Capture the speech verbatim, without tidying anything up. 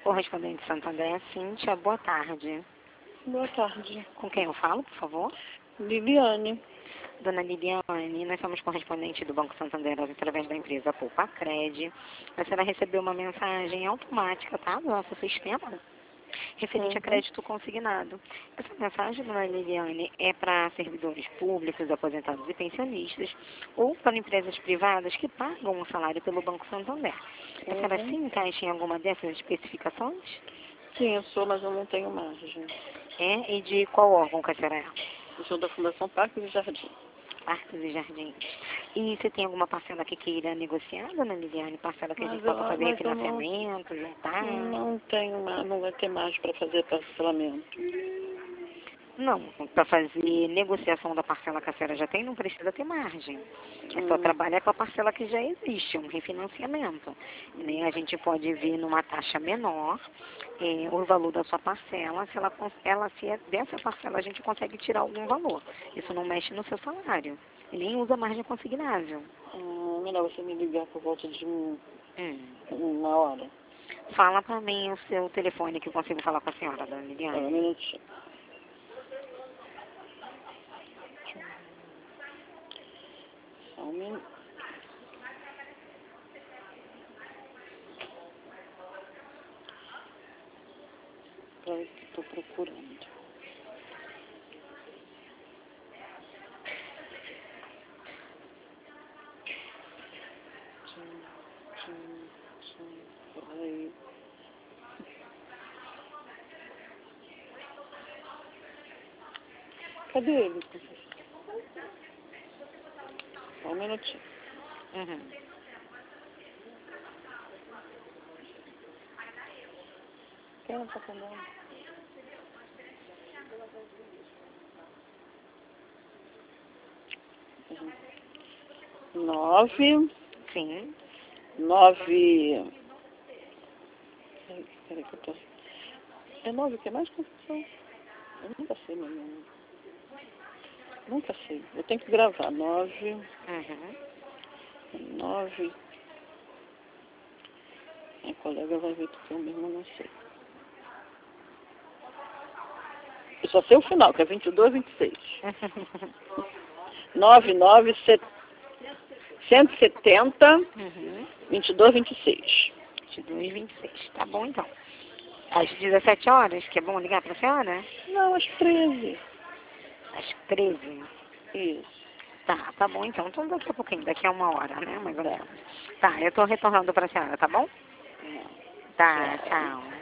Correspondente Santander, Cíntia, boa tarde. Boa tarde. Com quem eu falo, por favor? Liliane. Dona Liliane, nós somos correspondente do Banco Santander através da empresa Poupa Cred. A senhora recebeu uma mensagem automática, tá, do nosso sistema, referente Uhum. a crédito consignado. Essa mensagem, dona Liliane, é para servidores públicos, aposentados e pensionistas, ou para empresas privadas que pagam um salário pelo Banco Santander. A senhora se Uhum. encaixa em alguma dessas especificações? Sim, eu sou, mas eu não tenho margem. É? E de qual órgão que a senhora é? Eu sou da Fundação Parques e Jardim. Parques e Jardins. E você tem alguma parcela que queira negociar, dona Liliane? Parcela que a gente Mas eu, possa fazer mas eu não, refinanciamento, juntar? não tenho mais, não vai ter margem para fazer parcelamento. Não, para fazer negociação da parcela que a senhora já tem, não precisa ter margem. É só Hum. trabalhar com a parcela que já existe, um refinanciamento. Né? A gente pode ver numa taxa menor é, o valor da sua parcela, se, ela, ela, se é dessa parcela a gente consegue tirar algum valor. Isso não mexe no seu salário. E nem usa margem consignável. Hum, melhor você me ligar por volta de um, Hum. uma hora. Fala para mim o seu telefone que eu consigo falar com a senhora, dona Só Liliane. um minutinho. Só um minuto. Peraí que estou procurando. Tchum, tchum, tchum. Peraí. Cadê ele? Só um minutinho. Uhum. Quem não tá falando? Nove, Sim. nove. Peraí, peraí que eu tô. É nove o que mais, Conceição? Eu nunca sei meu nome. Nunca sei. Eu tenho que gravar. Nove. Uhum. Nove. Minha colega vai ver que eu mesmo não sei. Eu só sei o final, que é vinte e dois, vinte e seis. Nove, nove, cento e setenta, Uhum. vinte e dois, vinte e seis. vinte e dois, vinte e seis. Tá bom, então. Às dezessete horas, que é bom ligar pra senhora? Não, às treze. Às treze. Isso. Tá, tá bom, então. Então daqui a pouquinho, daqui a uma hora, né? Mais ou menos. Tá, eu tô retornando pra senhora, tá bom? Não. Tá, Tchau. tchau.